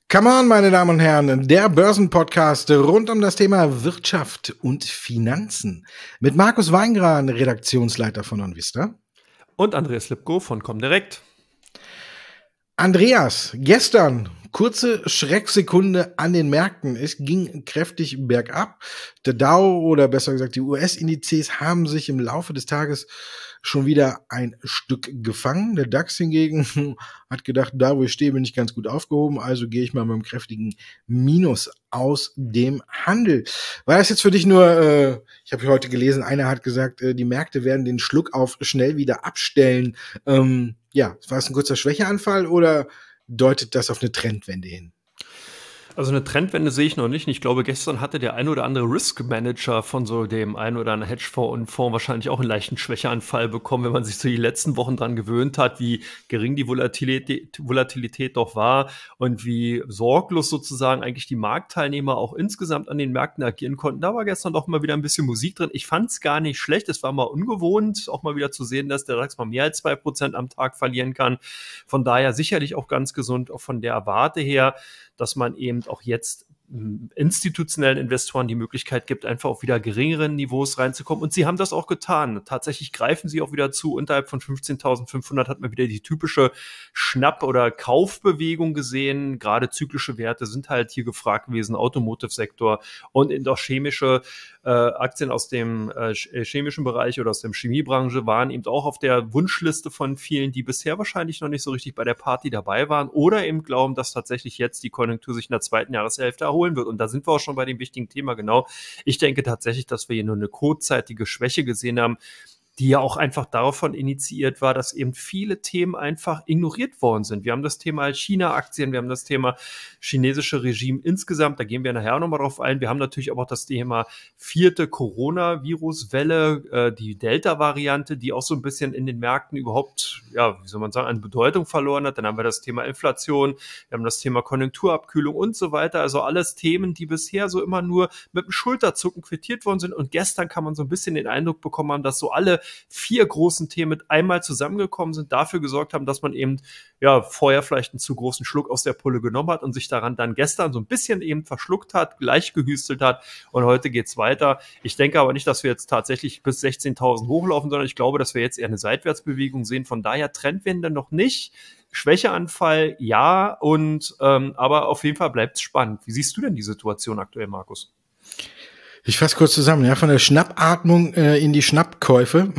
Come on, meine Damen und Herren, der Börsenpodcast rund um das Thema Wirtschaft und Finanzen. Mit Markus Weingran, Redaktionsleiter von OnVista. Und Andreas Lipko von Comdirect. Andreas, gestern kurze Schrecksekunde an den Märkten. Es ging kräftig bergab. Der Dow oder besser gesagt die US-Indizes haben sich im Laufe des Tages schon wieder ein Stück gefangen. Der DAX hingegen hat gedacht, da wo ich stehe, bin ich ganz gut aufgehoben, also gehe ich mal mit einem kräftigen Minus aus dem Handel. War das jetzt für dich nur, ich habe heute gelesen, einer hat gesagt, die Märkte werden den Schluck auf schnell wieder abstellen. War es ein kurzer Schwächeanfall oder deutet das auf eine Trendwende hin? Also eine Trendwende sehe ich noch nicht. Ich glaube, gestern hatte der ein oder andere Risk-Manager von so dem einen oder anderen Hedgefonds und Fonds wahrscheinlich auch einen leichten Schwächeanfall bekommen, wenn man sich so die letzten Wochen dran gewöhnt hat, wie gering die Volatilität doch war und wie sorglos sozusagen eigentlich die Marktteilnehmer auch insgesamt an den Märkten agieren konnten. Da war gestern doch mal wieder ein bisschen Musik drin. Ich fand es gar nicht schlecht. Es war mal ungewohnt, auch mal wieder zu sehen, dass der DAX mal mehr als 2% am Tag verlieren kann. Von daher sicherlich auch ganz gesund, auch von der Warte her, dass man eben auch jetzt institutionellen Investoren die Möglichkeit gibt, einfach auf wieder geringeren Niveaus reinzukommen. Und sie haben das auch getan. Tatsächlich greifen sie auch wieder zu. Unterhalb von 15.500 hat man wieder die typische Schnapp- oder Kaufbewegung gesehen. Gerade zyklische Werte sind halt hier gefragt gewesen, Automotive-Sektor und eben auch chemische Aktien aus dem chemischen Bereich oder aus der Chemiebranche waren eben auch auf der Wunschliste von vielen, die bisher wahrscheinlich noch nicht so richtig bei der Party dabei waren oder eben glauben, dass tatsächlich jetzt die Konjunktur sich in der zweiten Jahreshälfte erholen wird. Und da sind wir auch schon bei dem wichtigen Thema, genau. Ich denke tatsächlich, dass wir hier nur eine kurzzeitige Schwäche gesehen haben, die ja auch einfach davon initiiert war, dass eben viele Themen einfach ignoriert worden sind. Wir haben das Thema China-Aktien, wir haben das Thema chinesische Regime insgesamt, da gehen wir nachher nochmal drauf ein. Wir haben natürlich aber auch das Thema 4. Coronavirus-Welle, die Delta-Variante, die auch so ein bisschen in den Märkten überhaupt, ja, wie soll man sagen, an Bedeutung verloren hat. Dann haben wir das Thema Inflation, wir haben das Thema Konjunkturabkühlung und so weiter. Also alles Themen, die bisher so immer nur mit dem Schulterzucken quittiert worden sind. Und gestern kann man so ein bisschen den Eindruck bekommen haben, dass so alle 4 großen Themen mit einmal zusammengekommen sind, dafür gesorgt haben, dass man eben ja vorher vielleicht einen zu großen Schluck aus der Pulle genommen hat und sich daran dann gestern so ein bisschen eben verschluckt hat, gleich gehüstelt hat und heute geht's weiter. Ich denke aber nicht, dass wir jetzt tatsächlich bis 16.000 hochlaufen, sondern ich glaube, dass wir jetzt eher eine Seitwärtsbewegung sehen. Von daher Trendwende noch nicht. Schwächeanfall, ja, und aber auf jeden Fall bleibt es spannend. Wie siehst du denn die Situation aktuell, Markus? Ich fasse kurz zusammen, ja, von der Schnappatmung in die Schnappkäufe.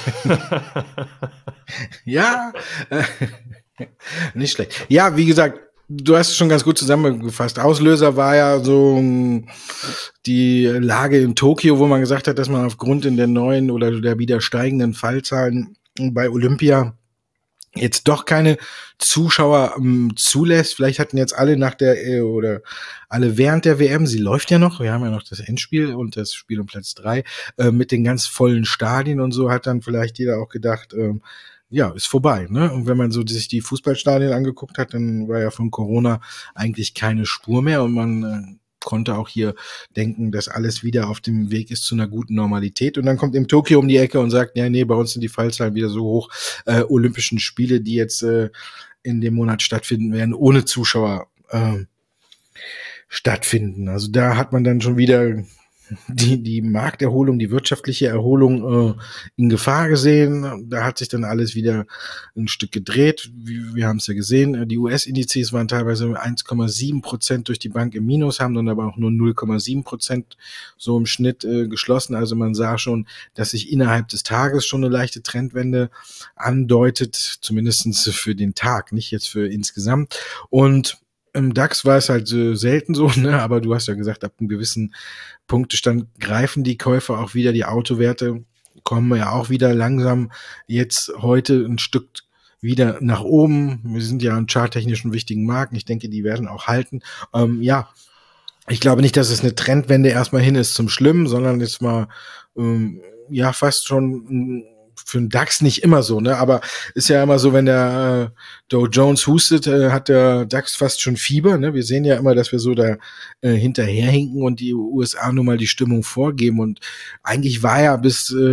Ja, nicht schlecht. Ja, wie gesagt, du hast es schon ganz gut zusammengefasst. Auslöser war ja so die Lage in Tokio, wo man gesagt hat, dass man aufgrund in der neuen oder der wieder steigenden Fallzahlen bei Olympia jetzt doch keine Zuschauer zulässt. Vielleicht hatten jetzt alle nach der oder alle während der WM, sie läuft ja noch, wir haben ja noch das Endspiel und das Spiel um Platz 3, mit den ganz vollen Stadien und so hat dann vielleicht jeder auch gedacht, ja, ist vorbei, ne? Und wenn man so sich die Fußballstadien angeguckt hat, dann war ja von Corona eigentlich keine Spur mehr und man konnte auch hier denken, dass alles wieder auf dem Weg ist zu einer guten Normalität. Und dann kommt eben Tokio um die Ecke und sagt, ja, nee, bei uns sind die Fallzahlen wieder so hoch. Olympischen Spiele, die jetzt in dem Monat stattfinden werden, ohne Zuschauer stattfinden. Also da hat man dann schon wieder die Markterholung, die wirtschaftliche Erholung in Gefahr gesehen. Da hat sich dann alles wieder ein Stück gedreht. Wir haben es ja gesehen, die US-Indizes waren teilweise 1,7% durch die Bank im Minus, haben dann aber auch nur 0,7% so im Schnitt geschlossen. Also man sah schon, dass sich innerhalb des Tages schon eine leichte Trendwende andeutet, zumindest für den Tag, nicht jetzt für insgesamt. Und im DAX war es halt selten so, ne? Aber du hast ja gesagt, ab einem gewissen Punktestand greifen die Käufer auch wieder, die Autowerte kommen ja auch wieder langsam jetzt heute ein Stück wieder nach oben. Wir sind ja an charttechnischen wichtigen Marken. Ich denke, die werden auch halten. Ja, ich glaube nicht, dass es eine Trendwende erstmal hin ist zum Schlimmen, sondern jetzt mal ja fast schon für den DAX nicht immer so, ne? Aber ist ja immer so, wenn der Dow Jones hustet, hat der DAX fast schon Fieber, ne? Wir sehen ja immer, dass wir so da hinterherhinken und die USA nun mal die Stimmung vorgeben. Und eigentlich war ja bis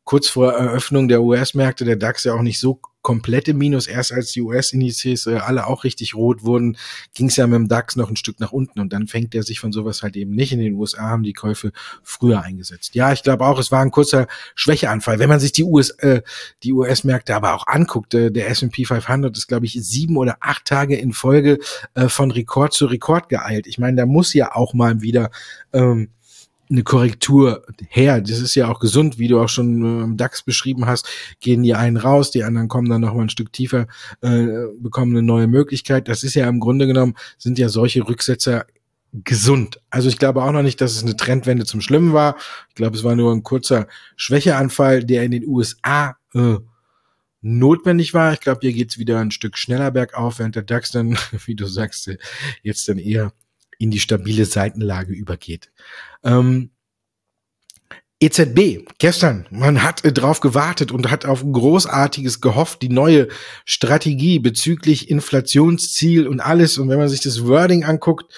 kurz vor Eröffnung der US-Märkte der DAX ja auch nicht so komplett im Minus. Erst als die US-Indizes alle auch richtig rot wurden, ging es ja mit dem DAX noch ein Stück nach unten und dann fängt er sich von sowas halt eben nicht. In den USA haben die Käufe früher eingesetzt. Ja, ich glaube auch, es war ein kurzer Schwächeanfall. Wenn man sich die US-Märkte aber auch anguckt, der S&P 500 ist, glaube ich, 7 oder 8 Tage in Folge von Rekord zu Rekord geeilt. Ich meine, da muss ja auch mal wieder eine Korrektur her. Das ist ja auch gesund, wie du auch schon im DAX beschrieben hast. Gehen die einen raus, die anderen kommen dann noch mal ein Stück tiefer, bekommen eine neue Möglichkeit. Das ist ja im Grunde genommen, sind ja solche Rücksetzer gesund. Also ich glaube auch noch nicht, dass es eine Trendwende zum Schlimmen war. Ich glaube, es war nur ein kurzer Schwächeanfall, der in den USA notwendig war. Ich glaube, hier geht's wieder ein Stück schneller bergauf, während der DAX dann, wie du sagst, jetzt dann eher in die stabile Seitenlage übergeht. EZB, gestern, man hat drauf gewartet und hat auf Großartiges gehofft, die neue Strategie bezüglich Inflationsziel und alles. Und wenn man sich das Wording anguckt,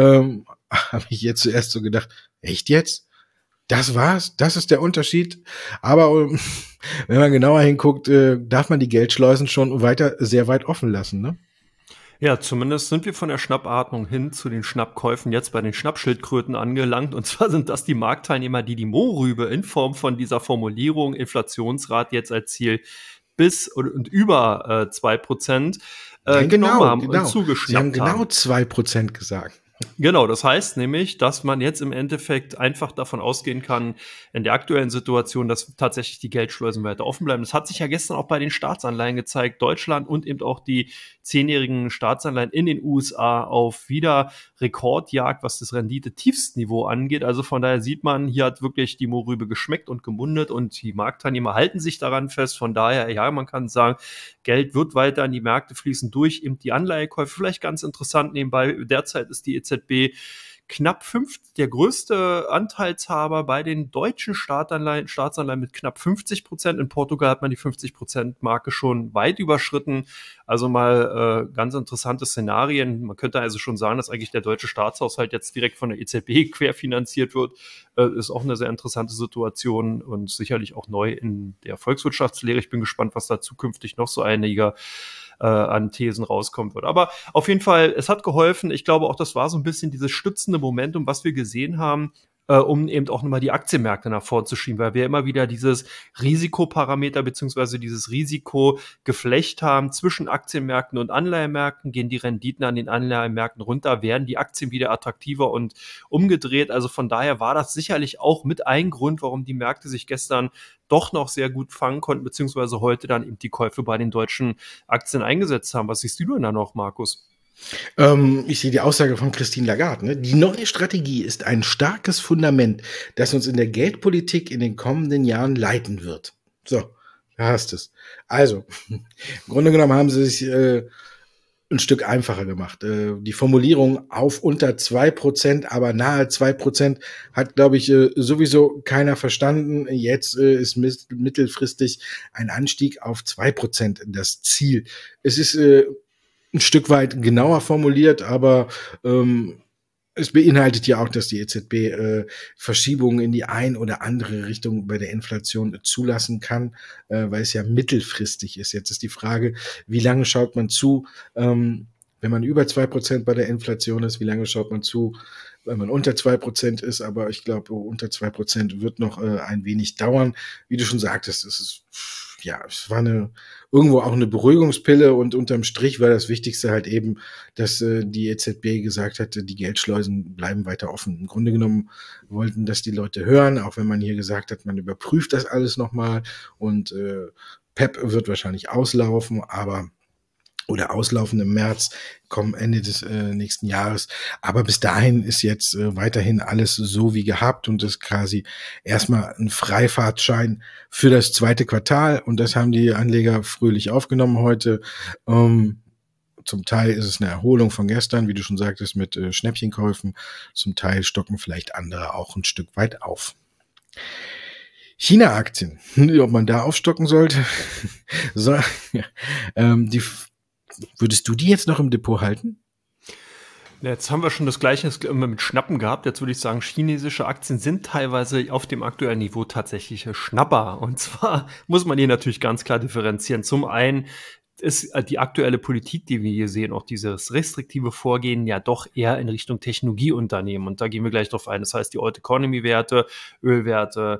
habe ich jetzt zuerst so gedacht, echt jetzt? Das war's? Das ist der Unterschied? Aber wenn man genauer hinguckt, darf man die Geldschleusen schon weiter sehr weit offen lassen, ne? Ja, zumindest sind wir von der Schnappatmung hin zu den Schnappkäufen jetzt bei den Schnappschildkröten angelangt. Und zwar sind das die Marktteilnehmer, die die Mohrrübe in Form von dieser Formulierung Inflationsrate jetzt als Ziel bis und über 2% genommen haben und zugeschnappt Sie haben genau 2% gesagt. Genau, das heißt nämlich, dass man jetzt im Endeffekt einfach davon ausgehen kann, in der aktuellen Situation, dass tatsächlich die Geldschleusen weiter offen bleiben. Das hat sich ja gestern auch bei den Staatsanleihen gezeigt. Deutschland und eben auch die 10-jährigen Staatsanleihen in den USA auf wieder Rekordjagd, was das Rendite-Tiefstniveau angeht. Also von daher sieht man, hier hat wirklich die Mohrrübe geschmeckt und gemundet und die Marktteilnehmer halten sich daran fest. Von daher, ja, man kann sagen, Geld wird weiter in die Märkte fließen durch eben die Anleihekäufe. Vielleicht ganz interessant nebenbei, derzeit ist die EZB knapp der größte Anteilshaber bei den deutschen Staatsanleihen mit knapp 50%. In Portugal hat man die 50%-Marke schon weit überschritten. Also mal ganz interessante Szenarien. Man könnte also schon sagen, dass eigentlich der deutsche Staatshaushalt jetzt direkt von der EZB querfinanziert wird. Ist auch eine sehr interessante Situation und sicherlich auch neu in der Volkswirtschaftslehre. Ich bin gespannt, was da zukünftig noch so einiger an Thesen rauskommen wird. Aber auf jeden Fall, es hat geholfen. Ich glaube auch, das war so ein bisschen dieses stützende Momentum, was wir gesehen haben, um eben auch nochmal die Aktienmärkte nach vorn zu schieben, weil wir immer wieder dieses Risikoparameter beziehungsweise dieses Risikogeflecht haben zwischen Aktienmärkten und Anleihemärkten. Gehen die Renditen an den Anleihemärkten runter, werden die Aktien wieder attraktiver und umgedreht. Also von daher war das sicherlich auch mit ein Grund, warum die Märkte sich gestern doch noch sehr gut fangen konnten, beziehungsweise heute dann eben die Käufe bei den deutschen Aktien eingesetzt haben. Was siehst du denn da noch, Markus? Ich sehe die Aussage von Christine Lagarde. Ne? Die neue Strategie ist ein starkes Fundament, das uns in der Geldpolitik in den kommenden Jahren leiten wird. So, da hast es. Also, im Grunde genommen haben sie sich ein Stück einfacher gemacht. Die Formulierung auf unter 2%, aber nahe 2% hat, glaube ich, sowieso keiner verstanden. Jetzt ist mittelfristig ein Anstieg auf 2% das Ziel. Es ist ein Stück weit genauer formuliert, aber es beinhaltet ja auch, dass die EZB Verschiebungen in die ein oder andere Richtung bei der Inflation zulassen kann, weil es ja mittelfristig ist. Jetzt ist die Frage, wie lange schaut man zu, wenn man über 2% bei der Inflation ist, wie lange schaut man zu, wenn man unter 2% ist, aber ich glaube, unter 2% wird noch ein wenig dauern. Wie du schon sagtest, es war irgendwo auch eine Beruhigungspille und unterm Strich war das Wichtigste halt eben, dass die EZB gesagt hatte, die Geldschleusen bleiben weiter offen. Im Grunde genommen wollten das die Leute hören, auch wenn man hier gesagt hat, man überprüft das alles nochmal und PEP wird wahrscheinlich auslaufen, auslaufen im März, kommen Ende des nächsten Jahres. Aber bis dahin ist jetzt weiterhin alles so wie gehabt und ist quasi erstmal ein Freifahrtschein für das zweite Quartal. Und das haben die Anleger fröhlich aufgenommen heute. Zum Teil ist es eine Erholung von gestern, wie du schon sagtest, mit Schnäppchenkäufen. Zum Teil stocken vielleicht andere auch ein Stück weit auf. China-Aktien, ob man da aufstocken sollte. So, würdest du die jetzt noch im Depot halten? Jetzt haben wir schon das Gleiche mit Schnappen gehabt. Jetzt würde ich sagen, chinesische Aktien sind teilweise auf dem aktuellen Niveau tatsächliche Schnapper. Und zwar muss man hier natürlich ganz klar differenzieren. Zum einen ist die aktuelle Politik, die wir hier sehen, auch dieses restriktive Vorgehen ja doch eher in Richtung Technologieunternehmen. Und da gehen wir gleich drauf ein. Das heißt, die Old Economy-Werte, Ölwerte,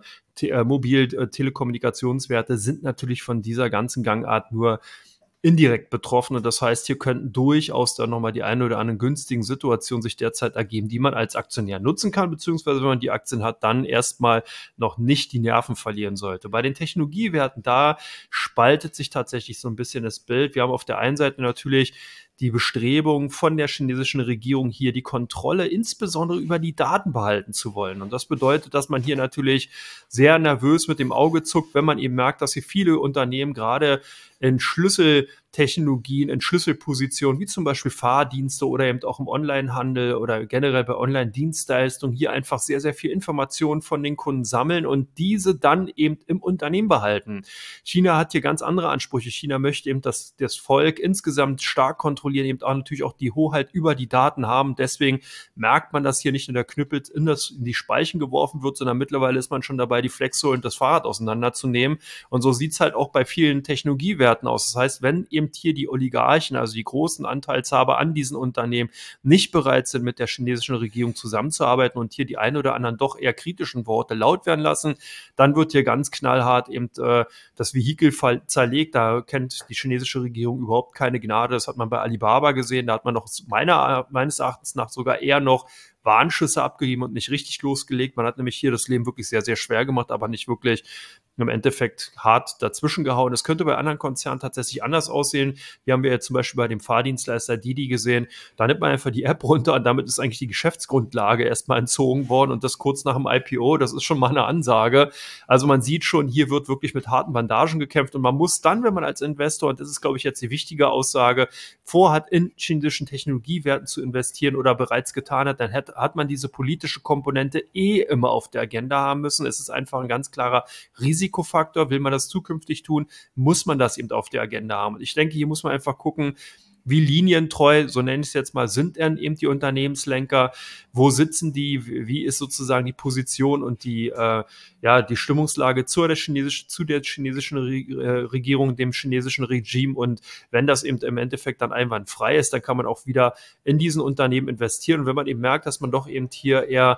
Telekommunikationswerte sind natürlich von dieser ganzen Gangart nur indirekt betroffen. Und das heißt, hier könnten durchaus dann nochmal die eine oder andere günstigen Situationen sich derzeit ergeben, die man als Aktionär nutzen kann, beziehungsweise wenn man die Aktien hat, dann erstmal noch nicht die Nerven verlieren sollte. Bei den Technologiewerten, da spaltet sich tatsächlich so ein bisschen das Bild. Wir haben auf der einen Seite natürlich die Bestrebung von der chinesischen Regierung hier die Kontrolle insbesondere über die Daten behalten zu wollen. Und das bedeutet, dass man hier natürlich sehr nervös mit dem Auge zuckt, wenn man eben merkt, dass hier viele Unternehmen gerade in Schlüsseltechnologien, in Schlüsselpositionen, wie zum Beispiel Fahrdienste oder eben auch im Onlinehandel oder generell bei Online-Dienstleistungen hier einfach sehr, sehr viel Informationen von den Kunden sammeln und diese dann eben im Unternehmen behalten. China hat hier ganz andere Ansprüche. China möchte eben, dass das Volk insgesamt stark kontrollieren, eben auch natürlich auch die Hoheit über die Daten haben. Deswegen merkt man, dass hier nicht nur der Knüppel in die Speichen geworfen wird, sondern mittlerweile ist man schon dabei, die Flexsohlen und das Fahrrad auseinanderzunehmen. Und so sieht es halt auch bei vielen Technologiewerten aus. Das heißt, wenn eben hier die Oligarchen, also die großen Anteilshaber an diesen Unternehmen, nicht bereit sind, mit der chinesischen Regierung zusammenzuarbeiten und hier die ein oder anderen doch eher kritischen Worte laut werden lassen, dann wird hier ganz knallhart eben das Vehikel zerlegt. Da kennt die chinesische Regierung überhaupt keine Gnade. Das hat man bei Alibaba gesehen. Da hat man noch meines Erachtens nach sogar eher noch Warnschüsse abgegeben und nicht richtig losgelegt. Man hat nämlich hier das Leben wirklich sehr, sehr schwer gemacht, aber nicht wirklich im Endeffekt hart dazwischen gehauen. Es könnte bei anderen Konzernen tatsächlich anders aussehen. Hier haben wir ja zum Beispiel bei dem Fahrdienstleister Didi gesehen. Da nimmt man einfach die App runter und damit ist eigentlich die Geschäftsgrundlage erstmal entzogen worden und das kurz nach dem IPO. Das ist schon mal eine Ansage. Also man sieht schon, hier wird wirklich mit harten Bandagen gekämpft und man muss dann, wenn man als Investor, und das ist, glaube ich, jetzt die wichtige Aussage, vorhat, in chinesischen Technologiewerten zu investieren oder bereits getan hat, dann hat man diese politische Komponente immer auf der Agenda haben müssen. Es ist einfach ein ganz klarer Risikofaktor. Will man das zukünftig tun, muss man das eben auf der Agenda haben. Und ich denke, hier muss man einfach gucken, wie linientreu, so nenne ich es jetzt mal, sind denn eben die Unternehmenslenker? Wo sitzen die? Wie ist sozusagen die Position und die Stimmungslage zu der chinesischen Regierung, dem chinesischen Regime? Und wenn das eben im Endeffekt dann einwandfrei ist, dann kann man auch wieder in diesen Unternehmen investieren. Und wenn man eben merkt, dass man doch eben hier eher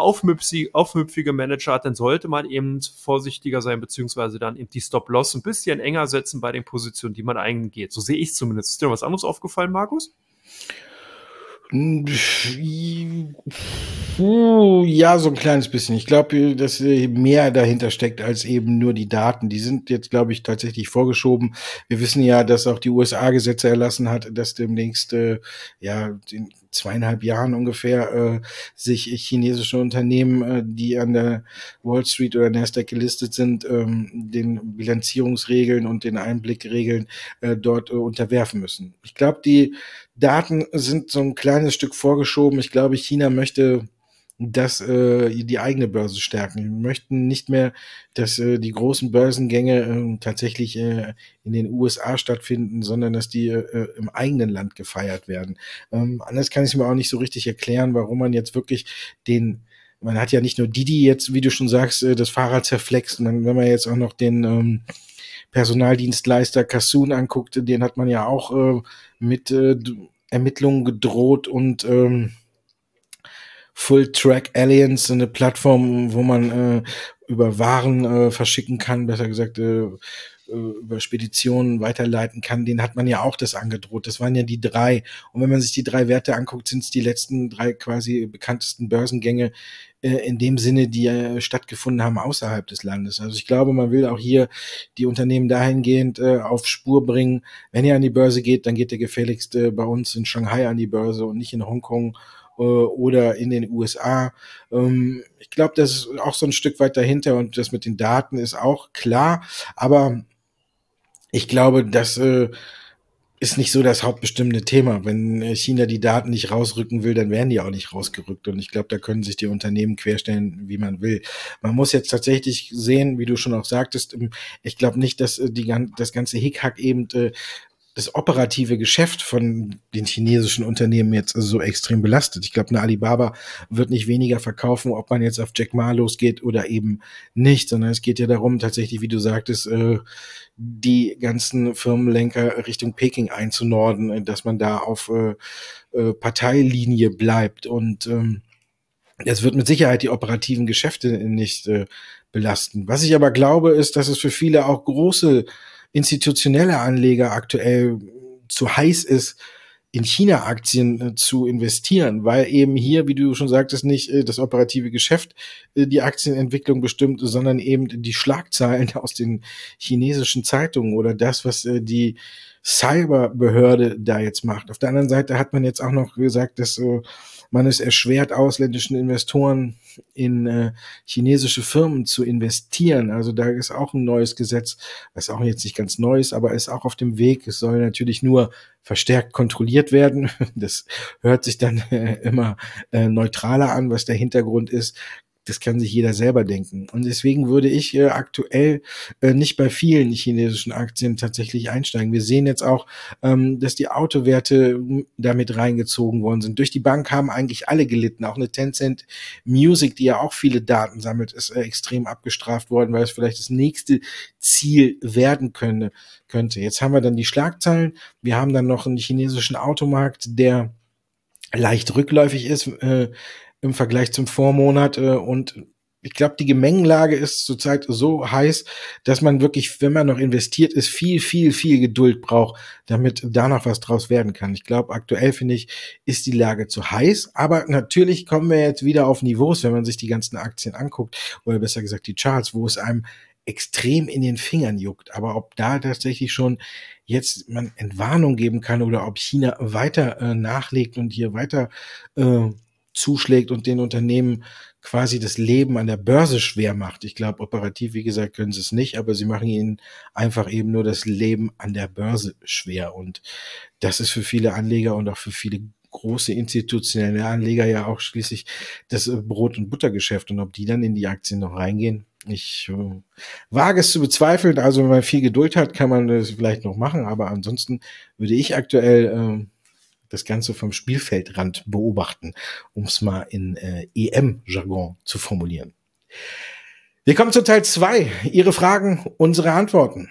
aufmüpfige Manager hat, dann sollte man eben vorsichtiger sein, beziehungsweise dann eben die Stop-Loss ein bisschen enger setzen bei den Positionen, die man eingeht. So sehe ich es zumindest. Ist dir was anderes aufgefallen, Markus? Ja, so ein kleines bisschen. Ich glaube, dass mehr dahinter steckt als eben nur die Daten. Die sind jetzt, glaube ich, tatsächlich vorgeschoben. Wir wissen ja, dass auch die USA Gesetze erlassen hat, dass demnächst, in 2,5 Jahren ungefähr, sich chinesische Unternehmen, die an der Wall Street oder Nasdaq gelistet sind, den Bilanzierungsregeln und den Einblickregeln dort unterwerfen müssen. Ich glaube, die Daten sind so ein kleines Stück vorgeschoben. Ich glaube, China möchte die eigene Börse stärken. Wir möchten nicht mehr, dass die großen Börsengänge tatsächlich in den USA stattfinden, sondern dass die im eigenen Land gefeiert werden. Anders kann ich mir auch nicht so richtig erklären, warum man jetzt wirklich man hat ja nicht nur Didi jetzt, wie du schon sagst, das Fahrrad zerflext, und wenn man jetzt auch noch den Personaldienstleister Kassoon anguckt, den hat man ja auch mit Ermittlungen gedroht, und Full Track Alliance, eine Plattform, wo man über Waren verschicken kann, besser gesagt über Speditionen weiterleiten kann, den hat man ja auch das angedroht. Das waren ja die 3. Und wenn man sich die 3 Werte anguckt, sind es die letzten 3 quasi bekanntesten Börsengänge in dem Sinne, die stattgefunden haben außerhalb des Landes. Also ich glaube, man will auch hier die Unternehmen dahingehend auf Spur bringen. Wenn ihr an die Börse geht, dann geht ihr gefälligst bei uns in Shanghai an die Börse und nicht in Hongkong oder in den USA. Ich glaube, das ist auch so ein Stück weit dahinter, und das mit den Daten ist auch klar, aber ich glaube, das ist nicht so das hauptbestimmende Thema. Wenn China die Daten nicht rausrücken will, dann werden die auch nicht rausgerückt. Und ich glaube, da können sich die Unternehmen querstellen, wie man will. Man muss jetzt tatsächlich sehen, wie du schon auch sagtest, ich glaube nicht, dass das ganze Hickhack eben das operative Geschäft von den chinesischen Unternehmen jetzt so extrem belastet. Ich glaube, eine Alibaba wird nicht weniger verkaufen, ob man jetzt auf Jack Ma losgeht oder eben nicht, sondern es geht ja darum, tatsächlich, wie du sagtest, die ganzen Firmenlenker Richtung Peking einzunorden, dass man da auf Parteilinie bleibt. Und das wird mit Sicherheit die operativen Geschäfte nicht belasten. Was ich aber glaube, ist, dass es für viele auch große institutionelle Anleger aktuell zu heiß ist, in China-Aktien zu investieren, weil eben hier, wie du schon sagtest, nicht das operative Geschäft die Aktienentwicklung bestimmt, sondern eben die Schlagzeilen aus den chinesischen Zeitungen oder das, was die Cyberbehörde da jetzt macht. Auf der anderen Seite hat man jetzt auch noch gesagt, dass man es erschwert, ausländischen Investoren in chinesische Firmen zu investieren. Also da ist auch ein neues Gesetz, was auch jetzt nicht ganz neu ist, aber ist auch auf dem Weg. Es soll natürlich nur verstärkt kontrolliert werden. Das hört sich dann immer neutraler an, was der Hintergrund ist. Das kann sich jeder selber denken. Und deswegen würde ich aktuell nicht bei vielen chinesischen Aktien tatsächlich einsteigen. Wir sehen jetzt auch, dass die Autowerte damit reingezogen worden sind. Durch die Bank haben eigentlich alle gelitten. Auch eine Tencent Music, die ja auch viele Daten sammelt, ist extrem abgestraft worden, weil es vielleicht das nächste Ziel werden könnte. Jetzt haben wir dann die Schlagzeilen. Wir haben dann noch einen chinesischen Automarkt, der leicht rückläufig ist, im Vergleich zum Vormonat und ich glaube, die Gemengelage ist zurzeit so heiß, dass man wirklich, wenn man noch investiert ist, viel Geduld braucht, damit da noch was draus werden kann. Ich glaube, aktuell finde ich, ist die Lage zu heiß, aber natürlich kommen wir jetzt wieder auf Niveaus, wenn man sich die ganzen Aktien anguckt, oder besser gesagt die Charts, wo es einem extrem in den Fingern juckt. Aber ob da tatsächlich schon jetzt man Entwarnung geben kann oder ob China weiter nachlegt und hier weiter zuschlägt und den Unternehmen quasi das Leben an der Börse schwer macht. Ich glaube, operativ, wie gesagt, können sie es nicht, aber sie machen ihnen einfach eben nur das Leben an der Börse schwer. Und das ist für viele Anleger und auch für viele große institutionelle Anleger ja auch schließlich das Brot- und Buttergeschäft. Und ob die dann in die Aktien noch reingehen, ich wage es zu bezweifeln. Also wenn man viel Geduld hat, kann man das vielleicht noch machen. Aber ansonsten würde ich aktuell das Ganze vom Spielfeldrand beobachten, um es mal in EM-Jargon zu formulieren. Wir kommen zu Teil 2. Ihre Fragen, unsere Antworten.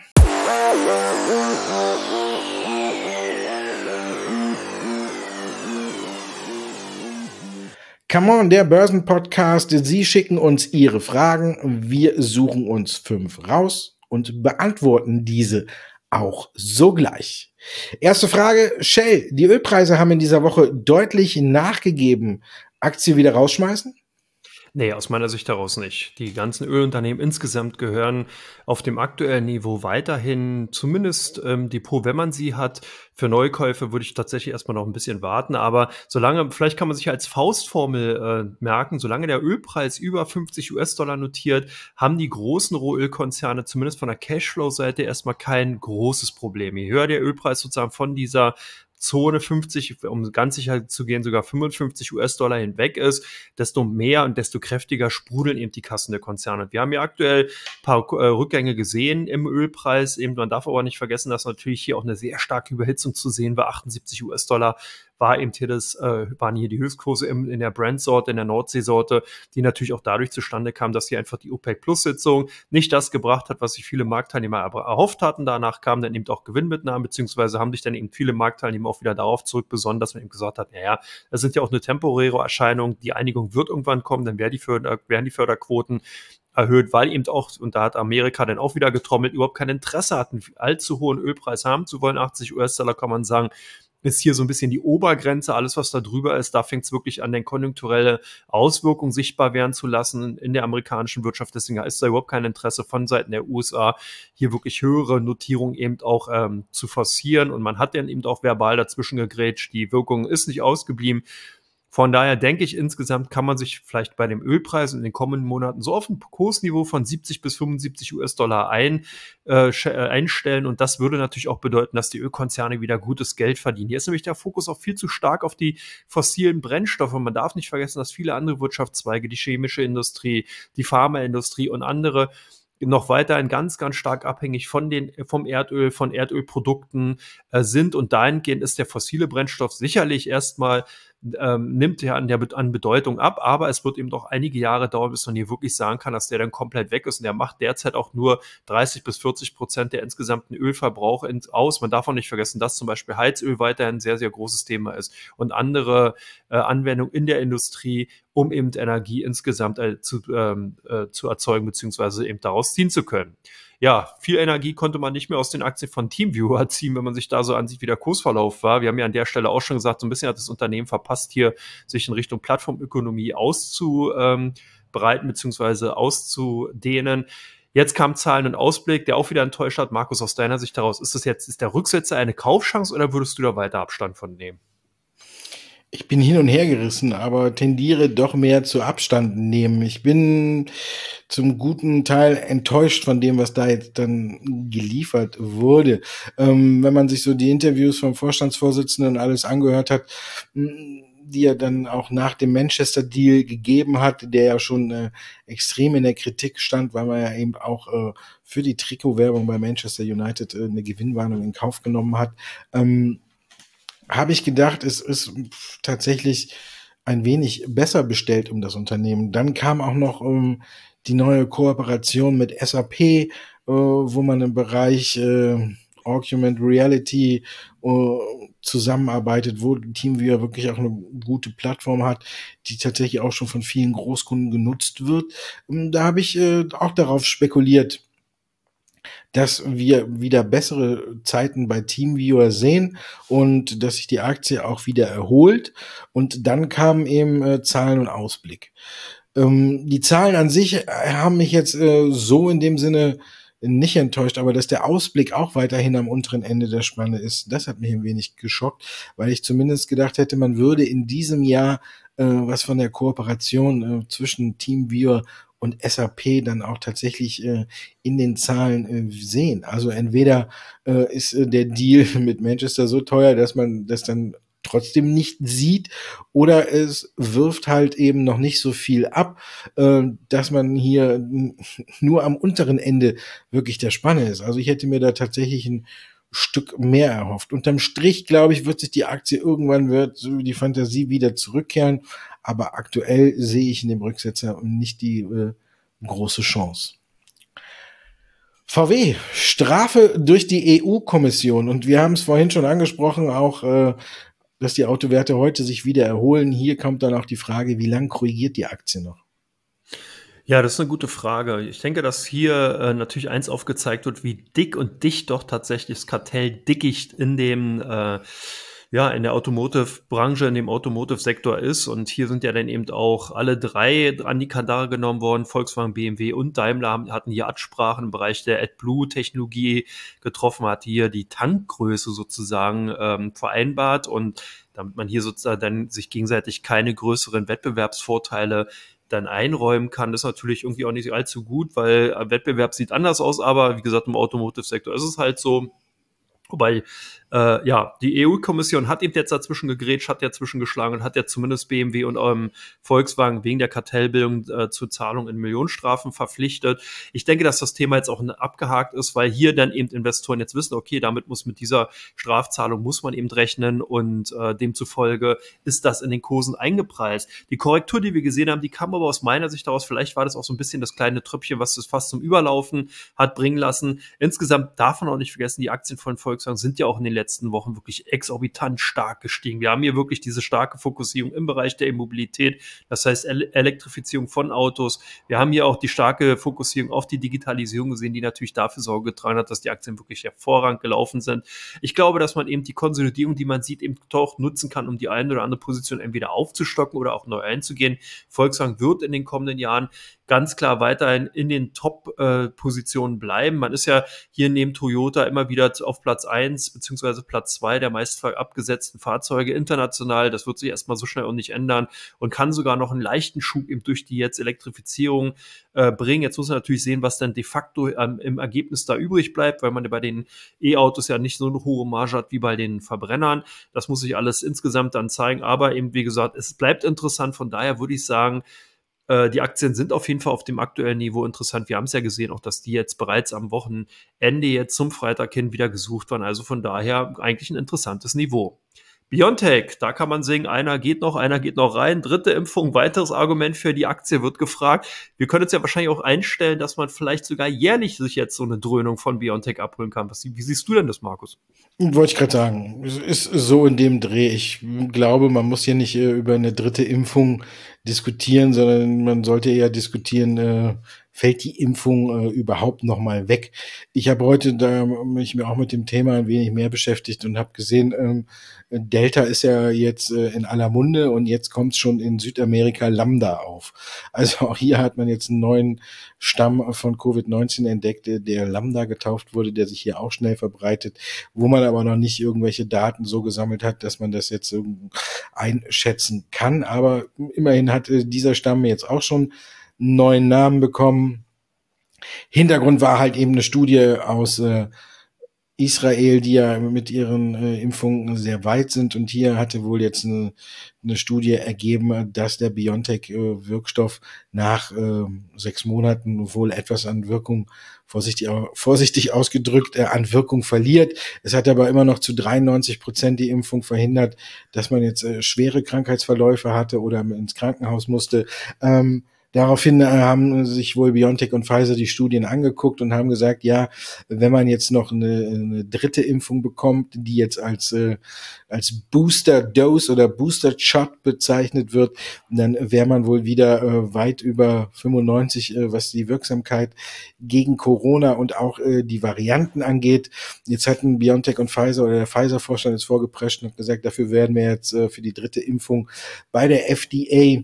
Come on, der Börsenpodcast. Sie schicken uns Ihre Fragen. Wir suchen uns 5 raus und beantworten diese auch sogleich. Erste Frage, Shell. Die Ölpreise haben in dieser Woche deutlich nachgegeben. Aktie wieder rausschmeißen? Nee, aus meiner Sicht heraus nicht. Die ganzen Ölunternehmen insgesamt gehören auf dem aktuellen Niveau weiterhin, zumindest Depot, wenn man sie hat. Für Neukäufe würde ich tatsächlich erstmal noch ein bisschen warten, aber vielleicht kann man sich als Faustformel merken, solange der Ölpreis über 50 US-Dollar notiert, haben die großen Rohölkonzerne zumindest von der Cashflow-Seite erstmal kein großes Problem. Je höher der Ölpreis sozusagen von dieser Zone 50, um ganz sicher zu gehen, sogar 55 US-Dollar hinweg ist, desto mehr und desto kräftiger sprudeln eben die Kassen der Konzerne. Wir haben ja aktuell ein paar Rückgänge gesehen im Ölpreis. Eben, man darf aber nicht vergessen, dass natürlich hier auch eine sehr starke Überhitzung zu sehen war. 78 US-Dollar waren hier die Höchstkurse in der Brent-Sorte, in der Nordsee-Sorte, die natürlich auch dadurch zustande kam, dass hier einfach die OPEC-Plus-Sitzung nicht das gebracht hat, was sich viele Marktteilnehmer erhofft hatten. Danach kamen dann eben auch Gewinnmitnahmen, beziehungsweise haben sich dann eben viele Marktteilnehmer auch wieder darauf zurückbesonnen, dass man eben gesagt hat, naja, das sind ja auch eine temporäre Erscheinung, die Einigung wird irgendwann kommen, dann werden die Förderquoten erhöht, weil eben auch, und da hat Amerika dann auch wieder getrommelt, überhaupt kein Interesse hatten, allzu hohen Ölpreis haben zu wollen. 80 US-Dollar kann man sagen, ist hier so ein bisschen die Obergrenze. Alles, was da drüber ist, da fängt es wirklich an, den konjunkturelle Auswirkungen sichtbar werden zu lassen in der amerikanischen Wirtschaft. Deswegen ist da überhaupt kein Interesse von Seiten der USA, hier wirklich höhere Notierungen eben auch zu forcieren. Und man hat dann eben auch verbal dazwischen gegrätscht. Die Wirkung ist nicht ausgeblieben. Von daher denke ich, insgesamt kann man sich vielleicht bei dem Ölpreis in den kommenden Monaten so auf ein Kursniveau von 70 bis 75 US-Dollar einstellen. Und das würde natürlich auch bedeuten, dass die Ölkonzerne wieder gutes Geld verdienen. Hier ist nämlich der Fokus auch viel zu stark auf die fossilen Brennstoffe. Man darf nicht vergessen, dass viele andere Wirtschaftszweige, die chemische Industrie, die Pharmaindustrie und andere noch weiterhin ganz, ganz stark abhängig vom Erdöl, von Erdölprodukten sind. Und dahingehend ist der fossile Brennstoff sicherlich erstmal nimmt ja an Bedeutung ab, aber es wird eben doch einige Jahre dauern, bis man hier wirklich sagen kann, dass der dann komplett weg ist. Und der macht derzeit auch nur 30-40% der insgesamten Ölverbrauch aus. Man darf auch nicht vergessen, dass zum Beispiel Heizöl weiterhin ein sehr, sehr großes Thema ist und andere Anwendungen in der Industrie, um eben Energie insgesamt zu erzeugen, beziehungsweise eben daraus ziehen zu können. Ja, viel Energie konnte man nicht mehr aus den Aktien von TeamViewer ziehen, wenn man sich da so ansieht, wie der Kursverlauf war. Wir haben ja an der Stelle auch schon gesagt, so ein bisschen hat das Unternehmen verpasst, hier sich in Richtung Plattformökonomie auszubreiten beziehungsweise auszudehnen. Jetzt kam Zahlen und Ausblick, der auch wieder enttäuscht hat. Markus, aus deiner Sicht heraus, ist der Rücksetzer eine Kaufchance oder würdest du da weiter Abstand von nehmen? Ich bin hin und her gerissen, aber tendiere doch mehr zu Abstand nehmen. Ich bin zum guten Teil enttäuscht von dem, was da jetzt dann geliefert wurde. Wenn man sich so die Interviews vom Vorstandsvorsitzenden und alles angehört hat, die er dann auch nach dem Manchester-Deal gegeben hat, der ja schon extrem in der Kritik stand, weil man ja eben auch für die Trikotwerbung bei Manchester United eine Gewinnwarnung in Kauf genommen hat, habe ich gedacht, es ist tatsächlich ein wenig besser bestellt um das Unternehmen. Dann kam auch noch die neue Kooperation mit SAP, wo man im Bereich Augmented Reality zusammenarbeitet, wo TeamViewer wirklich auch eine gute Plattform hat, die tatsächlich auch schon von vielen Großkunden genutzt wird. Da habe ich auch darauf spekuliert, dass wir wieder bessere Zeiten bei TeamViewer sehen und dass sich die Aktie auch wieder erholt. Und dann kamen eben Zahlen und Ausblick. Die Zahlen an sich haben mich jetzt so in dem Sinne nicht enttäuscht, aber dass der Ausblick auch weiterhin am unteren Ende der Spanne ist, das hat mich ein wenig geschockt, weil ich zumindest gedacht hätte, man würde in diesem Jahr was von der Kooperation zwischen TeamViewer und SAP dann auch tatsächlich in den Zahlen sehen. Also entweder ist der Deal mit Manchester so teuer, dass man das dann trotzdem nicht sieht, oder es wirft halt eben noch nicht so viel ab, dass man hier nur am unteren Ende wirklich der Spanne ist. Also ich hätte mir da tatsächlich ein Stück mehr erhofft. Unterm Strich, glaube ich, wird sich die Aktie wird so die Fantasie wieder zurückkehren, aber aktuell sehe ich in dem Rücksetzer nicht die große Chance. VW, Strafe durch die EU-Kommission, und wir haben es vorhin schon angesprochen, auch dass die Autowerte heute sich wieder erholen. Hier kommt dann auch die Frage, wie lang korrigiert die Aktie noch? Ja, das ist eine gute Frage. Ich denke, dass hier natürlich eins aufgezeigt wird, wie dick und dicht doch tatsächlich das Kartelldickicht in in der Automotive-Branche, in dem Automotive-Sektor ist. Und hier sind ja dann eben auch alle drei an die Kandare genommen worden. Volkswagen, BMW und Daimler hatten hier Absprachen im Bereich der AdBlue-Technologie getroffen, hat hier die Tankgröße sozusagen vereinbart, und damit man hier sozusagen dann sich gegenseitig keine größeren Wettbewerbsvorteile dann einräumen kann, ist natürlich irgendwie auch nicht allzu gut, weil Wettbewerb sieht anders aus, aber wie gesagt, im Automotive-Sektor ist es halt so. Wobei, die EU-Kommission hat eben jetzt dazwischen gegrätscht, hat dazwischen geschlagen und hat ja zumindest BMW und Volkswagen wegen der Kartellbildung zur Zahlung in Millionenstrafen verpflichtet. Ich denke, dass das Thema jetzt auch abgehakt ist, weil hier dann eben Investoren jetzt wissen, okay, mit dieser Strafzahlung muss man eben rechnen, und demzufolge ist das in den Kursen eingepreist. Die Korrektur, die wir gesehen haben, die kam aber aus meiner Sicht daraus, vielleicht war das auch so ein bisschen das kleine Tröpfchen, was das fast zum Überlaufen hat bringen lassen. Insgesamt darf man auch nicht vergessen, die Aktien von Volkswagen sind ja auch in den letzten Wochen wirklich exorbitant stark gestiegen. Wir haben hier wirklich diese starke Fokussierung im Bereich der E-Mobilität, das heißt Elektrifizierung von Autos. Wir haben hier auch die starke Fokussierung auf die Digitalisierung gesehen, die natürlich dafür Sorge getragen hat, dass die Aktien wirklich hervorragend gelaufen sind. Ich glaube, dass man eben die Konsolidierung, die man sieht, eben doch nutzen kann, um die eine oder andere Position entweder aufzustocken oder auch neu einzugehen. Volkswagen wird in den kommenden Jahren ganz klar weiterhin in den Top-Positionen bleiben. Man ist ja hier neben Toyota immer wieder auf Platz 1 beziehungsweise Platz 2 der meist abgesetzten Fahrzeuge international. Das wird sich erstmal so schnell auch nicht ändern und kann sogar noch einen leichten Schub eben durch die jetzt Elektrifizierung bringen. Jetzt muss man natürlich sehen, was dann de facto im Ergebnis da übrig bleibt, weil man bei den E-Autos ja nicht so eine hohe Marge hat wie bei den Verbrennern. Das muss sich alles insgesamt dann zeigen. Aber eben, wie gesagt, es bleibt interessant. Von daher würde ich sagen, Die Aktien sind auf jeden Fall auf dem aktuellen Niveau interessant. Wir haben es ja gesehen, auch dass die jetzt bereits am Wochenende jetzt zum Freitag hin wieder gesucht waren. Also von daher eigentlich ein interessantes Niveau. BioNTech, da kann man sehen, einer geht noch rein. Dritte Impfung, weiteres Argument für die Aktie wird gefragt. Wir können uns ja wahrscheinlich auch einstellen, dass man vielleicht sogar jährlich sich jetzt so eine Dröhnung von BioNTech abholen kann. Wie siehst du denn das, Markus? Wollte ich gerade sagen, es ist so in dem Dreh. Ich glaube, man muss hier nicht über eine dritte Impfung diskutieren, sondern man sollte eher diskutieren, fällt die Impfung überhaupt noch mal weg? Ich habe heute mich auch mit dem Thema ein wenig mehr beschäftigt und habe gesehen, Delta ist ja jetzt in aller Munde und jetzt kommt schon in Südamerika Lambda auf. Also auch hier hat man jetzt einen neuen Stamm von Covid-19 entdeckt, der Lambda getauft wurde, der sich hier auch schnell verbreitet, wo man aber noch nicht irgendwelche Daten so gesammelt hat, dass man das jetzt einschätzen kann. Aber immerhin hat dieser Stamm jetzt auch schon einen neuen Namen bekommen. Hintergrund war halt eben eine Studie aus Israel, die ja mit ihren Impfungen sehr weit sind. Und hier hatte wohl jetzt eine Studie ergeben, dass der BioNTech-Wirkstoff nach 6 Monaten wohl etwas an Wirkung, vorsichtig ausgedrückt, an Wirkung verliert. Es hat aber immer noch zu 93% die Impfung verhindert, dass man jetzt schwere Krankheitsverläufe hatte oder ins Krankenhaus musste. Daraufhin haben sich wohl BioNTech und Pfizer die Studien angeguckt und haben gesagt, ja, wenn man jetzt noch eine dritte Impfung bekommt, die jetzt als Booster Dose oder Booster Shot bezeichnet wird, dann wäre man wohl wieder weit über 95, was die Wirksamkeit gegen Corona und auch die Varianten angeht. Jetzt hatten BioNTech und Pfizer oder der Pfizer-Vorstand jetzt vorgeprescht und hat gesagt, dafür werden wir jetzt für die dritte Impfung bei der FDA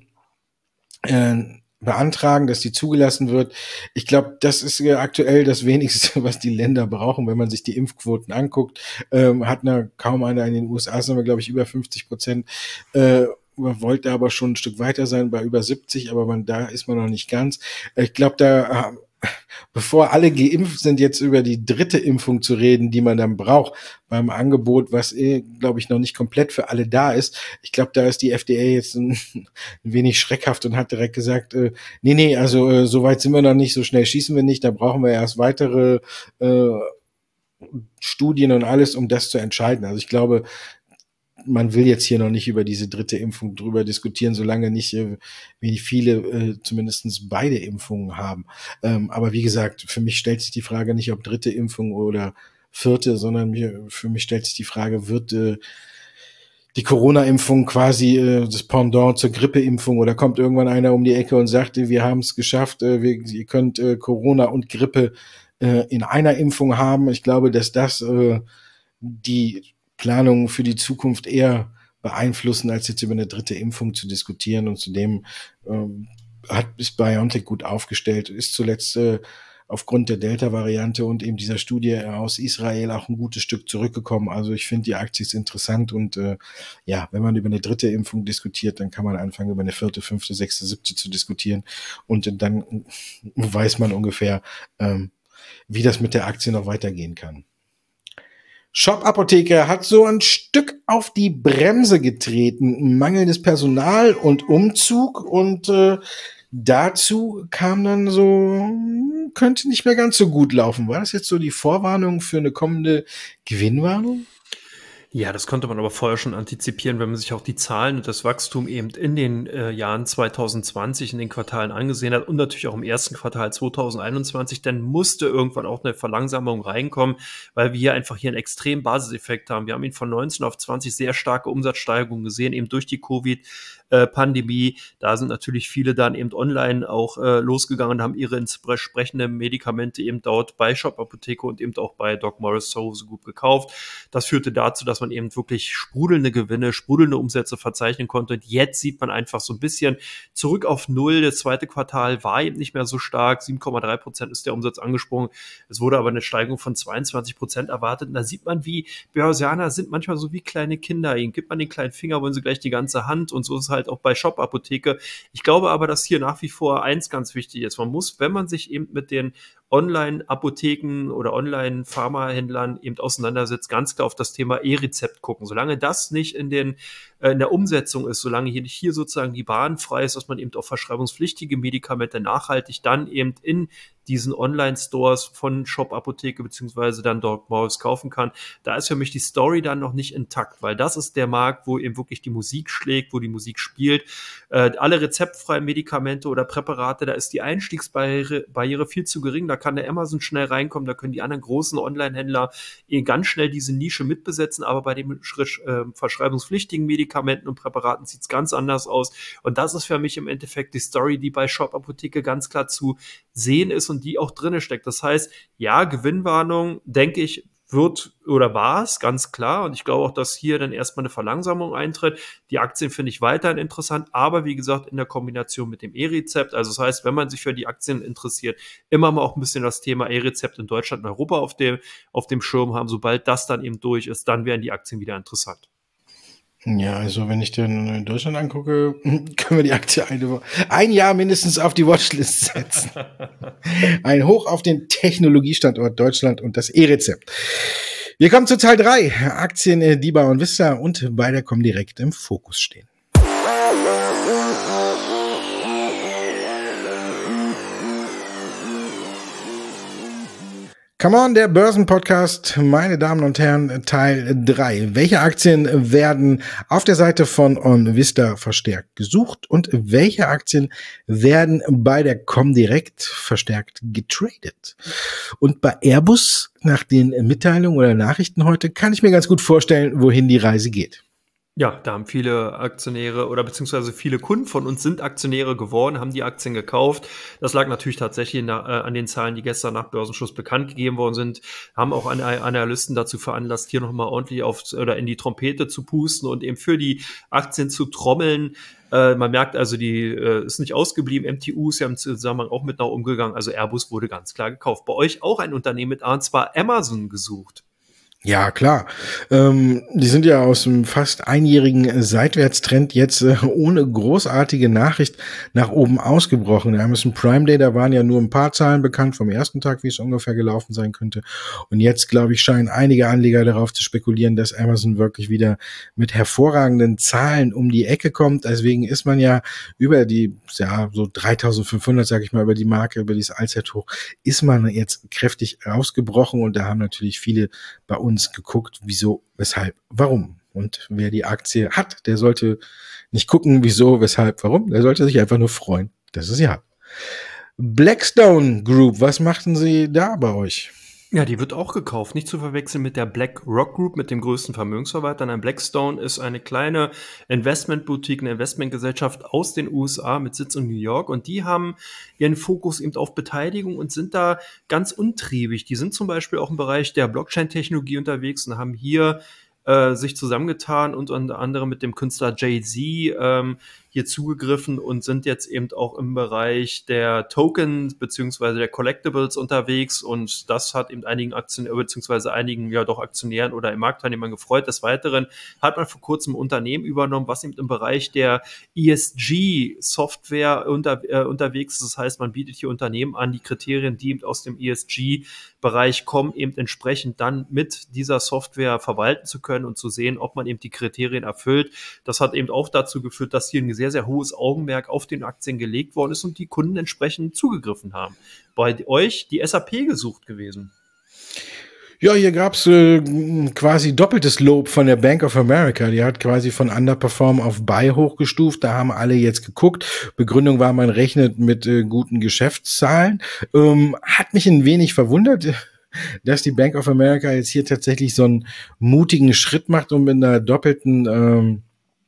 beantragen, dass die zugelassen wird. Ich glaube, das ist aktuell das Wenigste, was die Länder brauchen, wenn man sich die Impfquoten anguckt. Hat kaum einer in den USA, sind wir, glaube ich, über 50%. Man wollte aber schon ein Stück weiter sein, bei über 70, aber da ist man noch nicht ganz. Ich glaube, bevor alle geimpft sind, jetzt über die dritte Impfung zu reden, die man dann braucht beim Angebot, was glaube ich noch nicht komplett für alle da ist. Ich glaube, da ist die FDA jetzt ein wenig schreckhaft und hat direkt gesagt, nee, also so weit sind wir noch nicht, so schnell schießen wir nicht, da brauchen wir erst weitere Studien und alles, um das zu entscheiden. Also ich glaube, man will jetzt hier noch nicht über diese dritte Impfung drüber diskutieren, solange nicht viele zumindest beide Impfungen haben. Aber wie gesagt, für mich stellt sich die Frage nicht, ob dritte Impfung oder vierte, sondern für mich stellt sich die Frage, wird die Corona-Impfung quasi das Pendant zur Grippeimpfung oder kommt irgendwann einer um die Ecke und sagt, wir haben es geschafft, ihr könnt Corona und Grippe in einer Impfung haben. Ich glaube, dass das die Planungen für die Zukunft eher beeinflussen, als jetzt über eine dritte Impfung zu diskutieren. Und zudem ist BioNTech gut aufgestellt, ist zuletzt aufgrund der Delta-Variante und eben dieser Studie aus Israel auch ein gutes Stück zurückgekommen. Also ich finde, die Aktie ist interessant und wenn man über eine dritte Impfung diskutiert, dann kann man anfangen, über eine vierte, fünfte, sechste, siebte zu diskutieren und dann weiß man ungefähr, wie das mit der Aktie noch weitergehen kann. Shop Apotheke hat so ein Stück auf die Bremse getreten. Mangelndes Personal und Umzug und dazu kam dann so, könnte nicht mehr ganz so gut laufen. War das jetzt so die Vorwarnung für eine kommende Gewinnwarnung? Ja, das konnte man aber vorher schon antizipieren, wenn man sich auch die Zahlen und das Wachstum eben in den Jahren 2020 in den Quartalen angesehen hat und natürlich auch im ersten Quartal 2021, dann musste irgendwann auch eine Verlangsamung reinkommen, weil wir hier einen extremen Basiseffekt haben. Wir haben ihn von 19 auf 20 sehr starke Umsatzsteigerungen gesehen, eben durch die Covid-Pandemie. Da sind natürlich viele dann eben online auch losgegangen und haben ihre entsprechenden Medikamente eben dort bei Shop Apotheke und eben auch bei Doc Morris so gut gekauft. Das führte dazu, dass man eben wirklich sprudelnde Gewinne, sprudelnde Umsätze verzeichnen konnte. Und jetzt sieht man einfach so ein bisschen zurück auf Null. Das zweite Quartal war eben nicht mehr so stark. 7,3% ist der Umsatz angesprungen. Es wurde aber eine Steigerung von 22% erwartet. Und da sieht man, wie Börsianer sind manchmal so wie kleine Kinder. Ihnen gibt man den kleinen Finger, wollen sie gleich die ganze Hand. Und so ist es halt auch bei Shop Apotheke. Ich glaube aber, dass hier nach wie vor eins ganz wichtig ist. Man muss, wenn man sich eben mit den Online-Apotheken oder Online-Pharmahändlern eben auseinandersetzt, ganz klar auf das Thema E-Rezept gucken. Solange das nicht in der Umsetzung ist, solange hier sozusagen die Bahn frei ist, dass man eben auch verschreibungspflichtige Medikamente nachhaltig dann eben in diesen Online-Stores von Shop Apotheke beziehungsweise dann dort Morris kaufen kann, da ist für mich die Story dann noch nicht intakt, weil das ist der Markt, wo eben wirklich die Musik schlägt, wo die Musik spielt. Alle rezeptfreien Medikamente oder Präparate, da ist die Einstiegsbarriere viel zu gering, da kann der Amazon schnell reinkommen, da können die anderen großen Online-Händler ganz schnell diese Nische mitbesetzen, aber bei den verschreibungspflichtigen Medikamenten und Präparaten sieht es ganz anders aus. Und das ist für mich im Endeffekt die Story, die bei Shop Apotheke ganz klar zu sehen ist und die auch drinne steckt. Das heißt, ja, Gewinnwarnung, denke ich, wird oder war es, ganz klar. Und ich glaube auch, dass hier dann erstmal eine Verlangsamung eintritt. Die Aktien finde ich weiterhin interessant, aber wie gesagt, in der Kombination mit dem E-Rezept. Also das heißt, wenn man sich für die Aktien interessiert, immer mal auch ein bisschen das Thema E-Rezept in Deutschland und Europa auf dem Schirm haben. Sobald das dann eben durch ist, dann werden die Aktien wieder interessant. Ja, also wenn ich dann in Deutschland angucke, können wir die Aktie ein Jahr mindestens auf die Watchlist setzen. Ein Hoch auf den Technologiestandort Deutschland und das E-Rezept. Wir kommen zu Teil 3. Aktien DIBA und Vista und beide kommen direkt im Fokus stehen. Come on, der Börsenpodcast, meine Damen und Herren, Teil 3. Welche Aktien werden auf der Seite von OnVista verstärkt gesucht und welche Aktien werden bei der Comdirect verstärkt getradet? Und bei Airbus, nach den Mitteilungen oder Nachrichten heute, kann ich mir ganz gut vorstellen, wohin die Reise geht. Ja, da haben viele Aktionäre oder beziehungsweise viele Kunden von uns sind Aktionäre geworden, haben die Aktien gekauft. Das lag natürlich tatsächlich an den Zahlen, die gestern nach Börsenschluss bekannt gegeben worden sind. Haben auch Analysten dazu veranlasst, hier nochmal ordentlich in die Trompete zu pusten und eben für die Aktien zu trommeln. Man merkt also, die ist nicht ausgeblieben. MTU ist ja im Zusammenhang auch mit nach umgegangen. Also Airbus wurde ganz klar gekauft. Bei euch auch ein Unternehmen mit A, und zwar Amazon gesucht. Ja, klar. Die sind ja aus einem fast einjährigen Seitwärtstrend jetzt ohne großartige Nachricht nach oben ausgebrochen. Der Amazon Prime Day, da waren ja nur ein paar Zahlen bekannt vom ersten Tag, wie es ungefähr gelaufen sein könnte. Und jetzt, glaube ich, scheinen einige Anleger darauf zu spekulieren, dass Amazon wirklich wieder mit hervorragenden Zahlen um die Ecke kommt. Deswegen ist man ja über die, ja, so 3.500, sage ich mal, über die Marke, über dieses Allzeithoch, ist man jetzt kräftig rausgebrochen. Und da haben natürlich viele bei uns geguckt, wieso, weshalb, warum. Und wer die Aktie hat, der sollte nicht gucken, wieso, weshalb, warum. Der sollte sich einfach nur freuen, dass es sie hat. Blackstone Group, was machten Sie da bei euch? Ja, die wird auch gekauft, nicht zu verwechseln mit der BlackRock Group, mit dem größten Vermögensverwalter. Nein, Blackstone ist eine kleine Investmentboutique, eine Investmentgesellschaft aus den USA mit Sitz in New York und die haben ihren Fokus eben auf Beteiligung und sind da ganz untriebig. Die sind zum Beispiel auch im Bereich der Blockchain-Technologie unterwegs und haben hier sich zusammengetan und unter anderem mit dem Künstler Jay-Z hier zugegriffen und sind jetzt eben auch im Bereich der Tokens beziehungsweise der Collectibles unterwegs und das hat eben einigen Aktionären beziehungsweise einigen ja doch Aktionären oder Marktteilnehmern gefreut. Des Weiteren hat man vor kurzem ein Unternehmen übernommen, was eben im Bereich der ESG-Software unterwegs ist. Das heißt, man bietet hier Unternehmen an, die Kriterien, die eben aus dem ESG-Bereich kommen, eben entsprechend dann mit dieser Software verwalten zu können und zu sehen, ob man eben die Kriterien erfüllt. Das hat eben auch dazu geführt, dass hier ein sehr, sehr hohes Augenmerk auf den Aktien gelegt worden ist und die Kunden entsprechend zugegriffen haben. Bei euch die SAP gesucht gewesen. Ja, hier gab's quasi doppeltes Lob von der Bank of America. Die hat quasi von Underperform auf Buy hochgestuft. Da haben alle jetzt geguckt. Begründung war, man rechnet mit guten Geschäftszahlen. Hat mich ein wenig verwundert, dass die Bank of America jetzt hier tatsächlich so einen mutigen Schritt macht und mit einer doppelten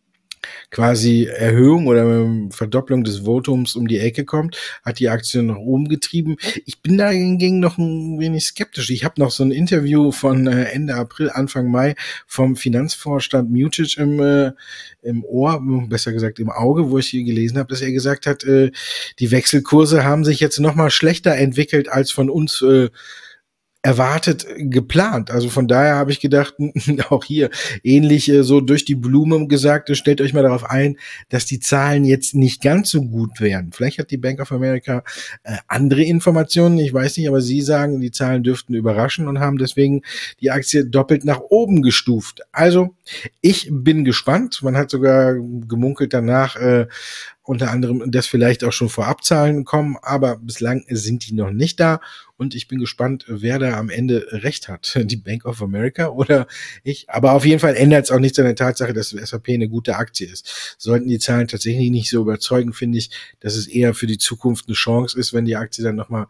quasi Erhöhung oder Verdopplung des Votums um die Ecke kommt, hat die Aktie nach oben getrieben. Ich bin da hingegen noch ein wenig skeptisch. Ich habe noch so ein Interview von Ende April, Anfang Mai vom Finanzvorstand Mutic im Ohr, besser gesagt im Auge, wo ich hier gelesen habe, dass er gesagt hat, die Wechselkurse haben sich jetzt noch mal schlechter entwickelt als von uns erwartet geplant. Also von daher habe ich gedacht, auch hier ähnlich so durch die Blume gesagt, stellt euch mal darauf ein, dass die Zahlen jetzt nicht ganz so gut werden. Vielleicht hat die Bank of America andere Informationen, ich weiß nicht, aber sie sagen, die Zahlen dürften überraschen und haben deswegen die Aktie doppelt nach oben gestuft. Also ich bin gespannt. Man hat sogar gemunkelt danach, unter anderem, dass vielleicht auch schon Vorabzahlen kommen, aber bislang sind die noch nicht da und ich bin gespannt, wer da am Ende recht hat, die Bank of America oder ich. Aber auf jeden Fall ändert es auch nichts an der Tatsache, dass SAP eine gute Aktie ist. Sollten die Zahlen tatsächlich nicht so überzeugen, finde ich, dass es eher für die Zukunft eine Chance ist, wenn die Aktie dann nochmal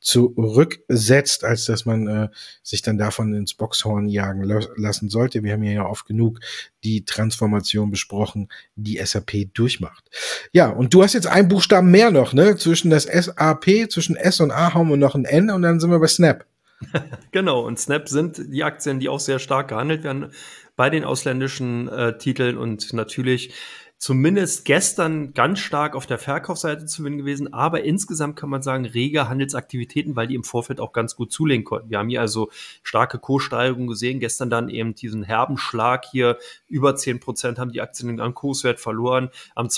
zurücksetzt, als dass man sich dann davon ins Boxhorn jagen lassen sollte. Wir haben ja oft genug die Transformation besprochen, die SAP durchmacht. Ja, und du hast jetzt einen Buchstaben mehr noch, ne? Zwischen das SAP, zwischen S und A haben wir noch ein N und dann sind wir bei Snap. Genau, und Snap sind die Aktien, die auch sehr stark gehandelt werden bei den ausländischen Titeln und natürlich zumindest gestern ganz stark auf der Verkaufsseite zu gewinnen gewesen, aber insgesamt kann man sagen, rege Handelsaktivitäten, weil die im Vorfeld auch ganz gut zulegen konnten. Wir haben hier also starke Kurssteigerungen gesehen, gestern dann eben diesen herben Schlag hier, über 10% haben die Aktien an Kurswert verloren. Am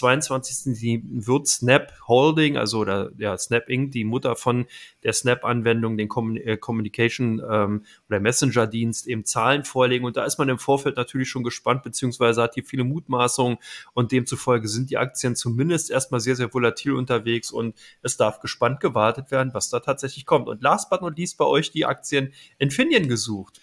22. wird Snap Holding, also Snap Inc., die Mutter von der Snap-Anwendung, den Communication oder Messenger-Dienst eben Zahlen vorlegen und da ist man im Vorfeld natürlich schon gespannt, beziehungsweise hat hier viele Mutmaßungen und demzufolge sind die Aktien zumindest erstmal sehr, sehr volatil unterwegs und es darf gespannt gewartet werden, was da tatsächlich kommt. Und last but not least bei euch die Aktien Infineon gesucht.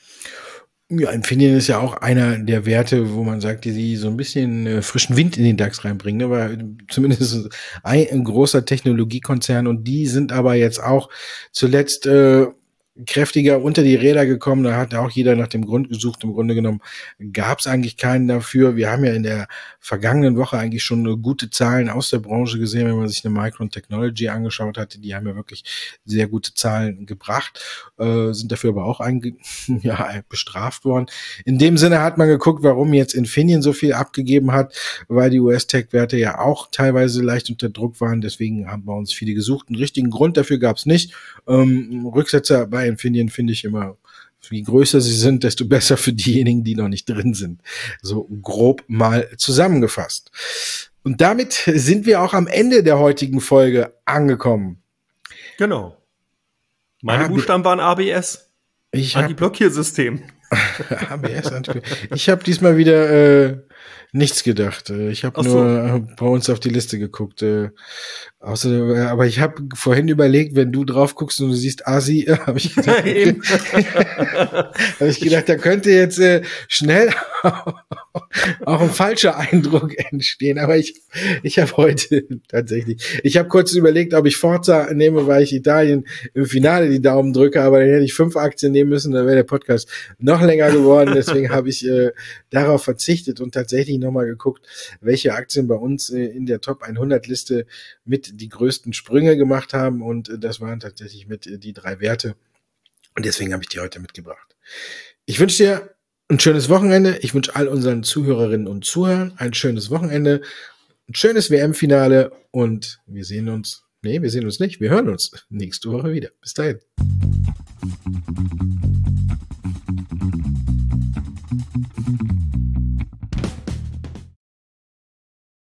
Ja, Infineon ist ja auch einer der Werte, wo man sagt, die so ein bisschen frischen Wind in den DAX reinbringen, ne? Aber zumindest ein großer Technologiekonzern und die sind aber jetzt auch zuletzt kräftiger unter die Räder gekommen. Da hat auch jeder nach dem Grund gesucht. Im Grunde genommen gab es eigentlich keinen dafür. Wir haben ja in der vergangenen Woche eigentlich schon gute Zahlen aus der Branche gesehen, wenn man sich eine Micron Technology angeschaut hatte. Die haben ja wirklich sehr gute Zahlen gebracht, sind dafür aber auch bestraft worden. In dem Sinne hat man geguckt, warum jetzt Infineon so viel abgegeben hat, weil die US-Tech-Werte ja auch teilweise leicht unter Druck waren. Deswegen haben wir uns viele gesucht. Einen richtigen Grund dafür gab es nicht. Rücksetzer bei Infineon finde ich immer, je größer sie sind, desto besser für diejenigen, die noch nicht drin sind. So grob mal zusammengefasst. Und damit sind wir auch am Ende der heutigen Folge angekommen. Genau. Meine Buchstaben waren ABS. Antiblockiersystem. ABS, ich habe diesmal wieder nichts gedacht. Ich habe nur bei uns auf die Liste geguckt. Aber ich habe vorhin überlegt, wenn du drauf guckst und du siehst Asi, habe ich gedacht, da könnte jetzt schnell auch ein falscher Eindruck entstehen. Aber ich habe heute tatsächlich, ich habe kurz überlegt, ob ich Forza nehme, weil ich Italien im Finale die Daumen drücke, aber dann hätte ich 5 Aktien nehmen müssen, dann wäre der Podcast noch länger geworden. Deswegen habe ich darauf verzichtet und tatsächlich nochmal geguckt, welche Aktien bei uns in der Top 100 Liste mit die größten Sprünge gemacht haben und das waren tatsächlich mit die 3 Werte und deswegen habe ich die heute mitgebracht. Ich wünsche dir ein schönes Wochenende. Ich wünsche all unseren Zuhörerinnen und Zuhörern ein schönes Wochenende, ein schönes WM-Finale und wir hören uns nächste Woche wieder. Bis dahin.